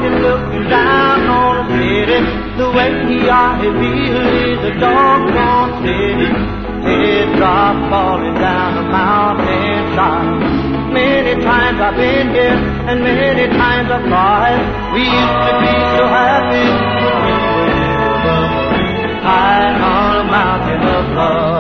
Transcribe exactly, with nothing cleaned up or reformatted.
morning looking down on the city. The way he ought to feel is a doggone city. Teardrops falling down the mountainside. Many times I've been here and many times I've cried. We used to be so happy when we were little, high on a mountain of love.